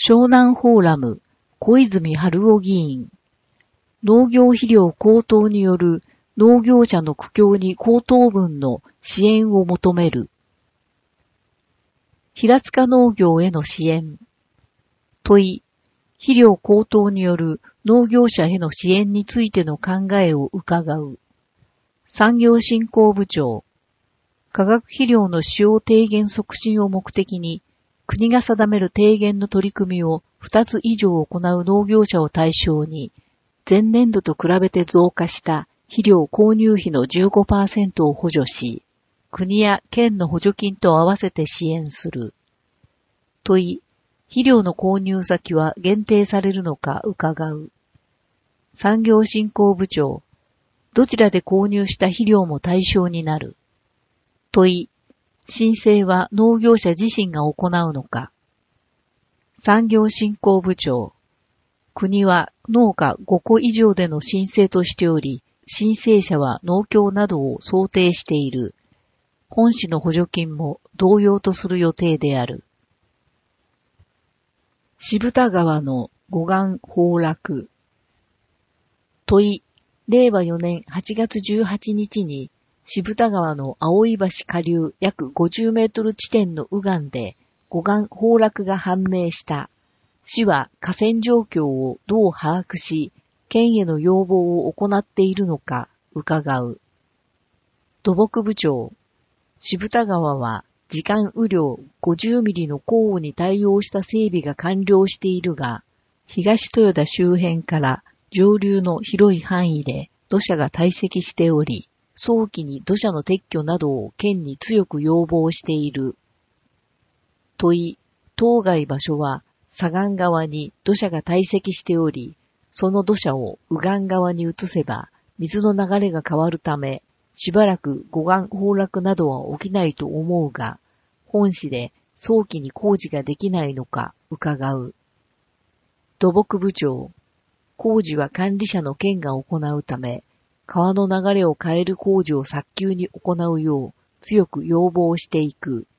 湘南フォーラム、小泉春夫議員。農業肥料高騰による農業者の苦境に高騰分の支援を求める。平塚農業への支援。問い、肥料高騰による農業者への支援についての考えを伺う。産業振興部長。化学肥料の使用低減促進を目的に、国が定める低減の取り組みを2つ以上行う農業者を対象に、前年度と比べて増加した肥料購入費の 15% を補助し、国や県の補助金と合わせて支援する。問い、肥料の購入先は限定されるのか伺う。産業振興部長、どちらで購入した肥料も対象になる。問い、申請は農業者自身が行うのか。産業振興部長、国は農家5個以上での申請としており、申請者は農協などを想定している。本市の補助金も同様とする予定である。渋田川の護岸崩落。問い、令和4年8月18日に、渋田川の葵橋下流約50メートル地点の右岸で護岸崩落が判明した。市は河川状況をどう把握し、県への要望を行っているのか伺う。土木部長、渋田川は時間雨量50ミリの降雨に対応した整備が完了しているが、東豊田周辺から上流の広い範囲で土砂が堆積しており、早期に土砂の撤去などを県に強く要望している。問い、当該場所は左岸側に土砂が堆積しており、その土砂を右岸側に移せば水の流れが変わるため、しばらく護岸崩落などは起きないと思うが、本市で早期に工事ができないのか伺う。土木部長、工事は管理者の県が行うため、川の流れを変える工事を早急に行うよう強く要望していく。